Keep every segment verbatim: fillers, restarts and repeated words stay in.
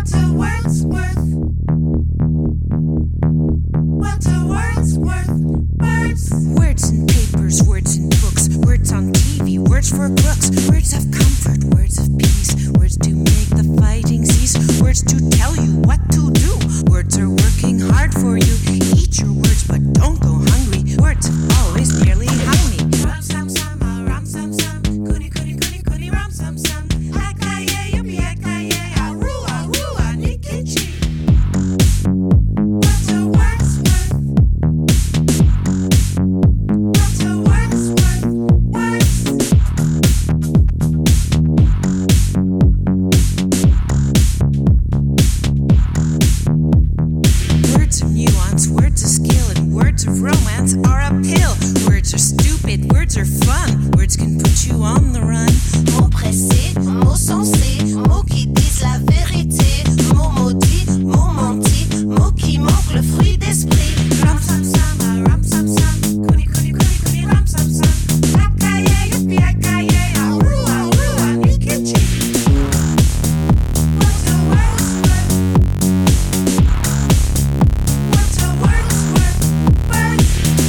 What's a word's worth? What's a word's worth? Words. Words in papers, words in books, words on T V, words for crooks, words of comfort, words of peace, words to make the fighting cease, words to tell you what to do. Words are working hard for you. Eat your words, but don't go hungry. Words always nearly hung me. Ram sam sam, ah, ram sam sam, kuni kuni kuni kuni ram sam sam. Hakaye yupi hakaye, aru aru anikichi. What's a word's worth? What's a word's worth? Words. Words of nuance, words of skill, and words of romance are a pill. Words are stupid, words are fun. Words can put you on the run. Mots pressés, mots sensés, mots qui disent la vérité, mots maudits, mots mentis, mots qui manquent le fruit d'esprit. Ram sam sam, ah, ram sam sam, kuni kuni kuni kuni ram sam sam. Hakaye yupi hakaye, aru aru anikichi. What's a word's worth? What's a word's worth? Words.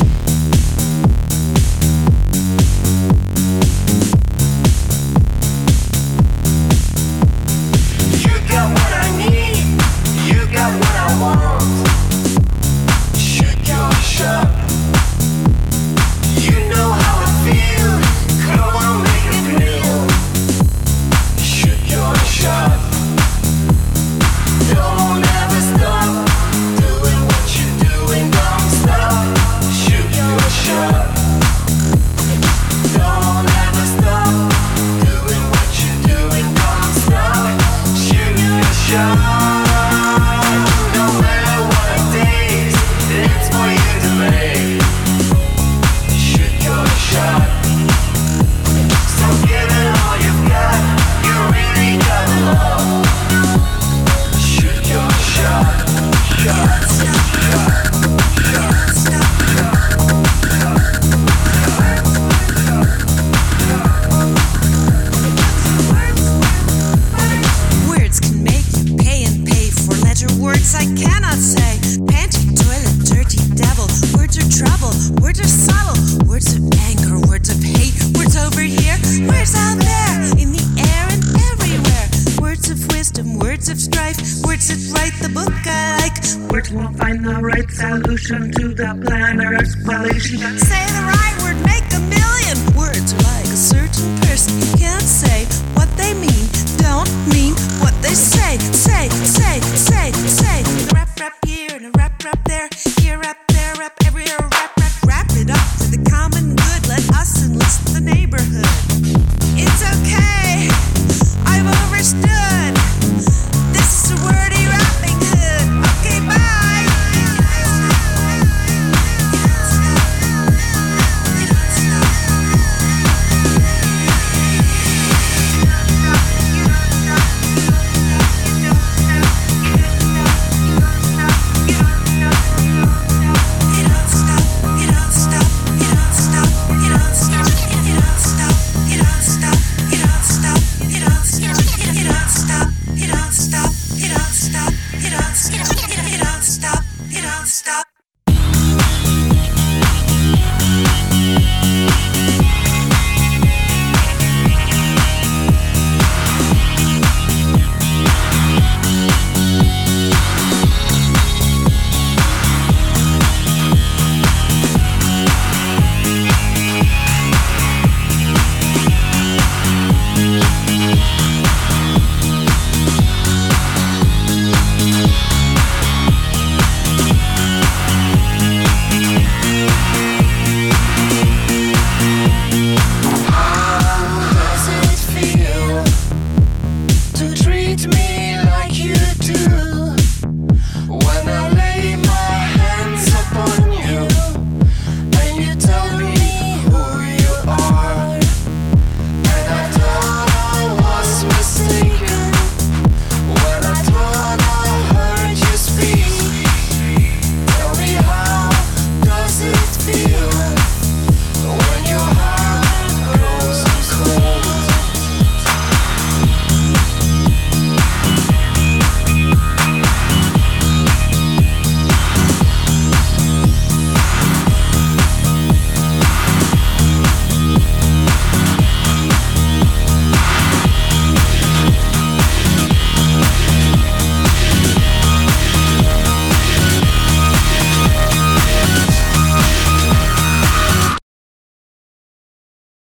You got what I need, you got what I want. Shoot your shot. You know how I feel, come on, make it real. Shoot your shot. Don't ever stop doing what you're doing, don't stop. Shoot your shot. Don't ever stop doing what you're doing, don't stop. Shoot your shot. No matter what it takes, it's for you to make. Shoot your shot. So give it all you've got. You really gotta love. Shoot your shot. Shot. Shot. Shot. Words can make you pay and pay for letter words I cannot say. Panty, toilet, dirty devil. Words are trouble, words are subtle. Words of anger, words of hate. Words over here, words out there. In the air and everywhere. Words of wisdom, words of strife. Words that write the book I like. Words won't find the right solution to the planner's explanation. Say the right word, make a million. Words are